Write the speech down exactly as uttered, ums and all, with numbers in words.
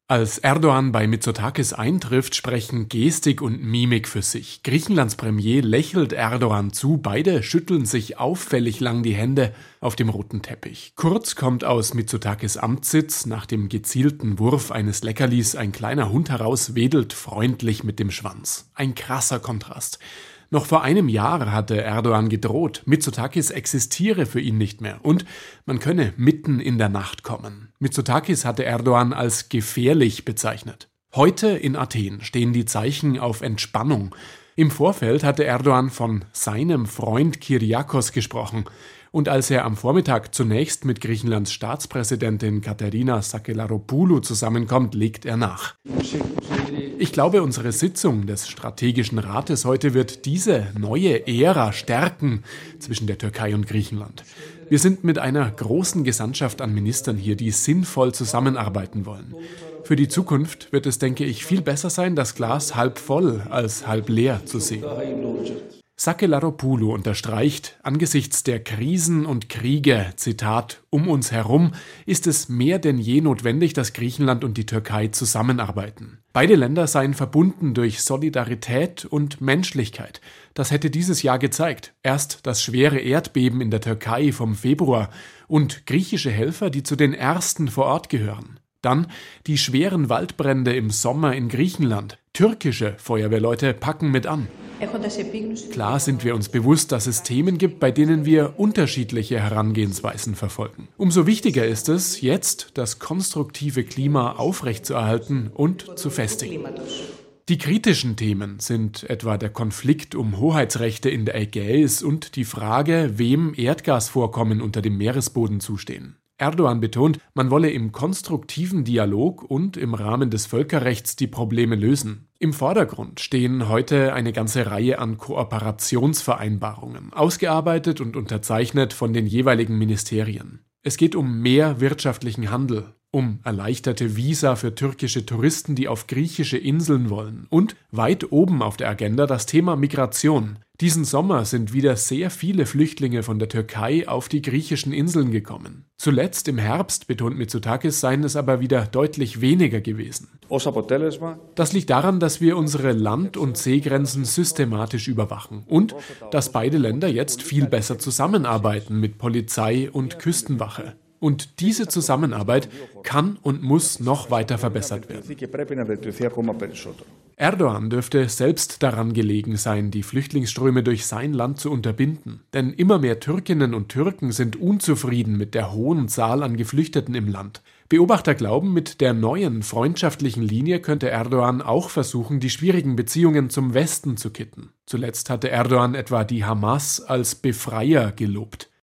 Als Erdoğan bei Mitsotakis eintrifft, sprechen Gestik und Mimik für sich. Griechenlands Premier lächelt Erdoğan zu, beide schütteln sich auffällig lang die Hände auf dem roten Teppich. Kurz kommt aus Mitsotakis Amtssitz nach dem gezielten Wurf eines Leckerlis ein kleiner Hund heraus, wedelt freundlich mit dem Schwanz. Ein krasser Kontrast. Noch vor einem Jahr hatte Erdoğan gedroht, Mitsotakis existiere für ihn nicht mehr und man könne mitten in der Nacht kommen. Mitsotakis hatte Erdoğan als gefährlich bezeichnet. Heute in Athen stehen die Zeichen auf Entspannung. Im Vorfeld hatte Erdoğan von seinem Freund Kyriakos gesprochen. Und als er am Vormittag zunächst mit Griechenlands Staatspräsidentin Katerina Sakellaropoulou zusammenkommt, legt er nach. Ich glaube, unsere Sitzung des Strategischen Rates heute wird diese neue Ära stärken zwischen der Türkei und Griechenland. Wir sind mit einer großen Gesandtschaft an Ministern hier, die sinnvoll zusammenarbeiten wollen. Für die Zukunft wird es, denke ich, viel besser sein, das Glas halb voll als halb leer zu sehen. Sakellaropoulou unterstreicht, angesichts der Krisen und Kriege, Zitat, um uns herum, ist es mehr denn je notwendig, dass Griechenland und die Türkei zusammenarbeiten. Beide Länder seien verbunden durch Solidarität und Menschlichkeit. Das hätte dieses Jahr gezeigt. Erst das schwere Erdbeben in der Türkei vom Februar und griechische Helfer, die zu den ersten vor Ort gehören. Dann die schweren Waldbrände im Sommer in Griechenland. Türkische Feuerwehrleute packen mit an. Klar sind wir uns bewusst, dass es Themen gibt, bei denen wir unterschiedliche Herangehensweisen verfolgen. Umso wichtiger ist es, jetzt das konstruktive Klima aufrechtzuerhalten und zu festigen. Die kritischen Themen sind etwa der Konflikt um Hoheitsrechte in der Ägäis und die Frage, wem Erdgasvorkommen unter dem Meeresboden zustehen. Erdoğan betont, man wolle im konstruktiven Dialog und im Rahmen des Völkerrechts die Probleme lösen. Im Vordergrund stehen heute eine ganze Reihe an Kooperationsvereinbarungen, ausgearbeitet und unterzeichnet von den jeweiligen Ministerien. Es geht um mehr wirtschaftlichen Handel, um erleichterte Visa für türkische Touristen, die auf griechische Inseln wollen und weit oben auf der Agenda das Thema Migration. Diesen Sommer sind wieder sehr viele Flüchtlinge von der Türkei auf die griechischen Inseln gekommen. Zuletzt im Herbst, betont Mitsotakis, seien es aber wieder deutlich weniger gewesen. Das liegt daran, dass wir unsere Land- und Seegrenzen systematisch überwachen und dass beide Länder jetzt viel besser zusammenarbeiten mit Polizei und Küstenwache. Und diese Zusammenarbeit kann und muss noch weiter verbessert werden. Erdoğan dürfte selbst daran gelegen sein, die Flüchtlingsströme durch sein Land zu unterbinden. Denn immer mehr Türkinnen und Türken sind unzufrieden mit der hohen Zahl an Geflüchteten im Land. Beobachter glauben, mit der neuen freundschaftlichen Linie könnte Erdoğan auch versuchen, die schwierigen Beziehungen zum Westen zu kitten. Zuletzt hatte Erdoğan etwa die Hamas als Befreier gelobt.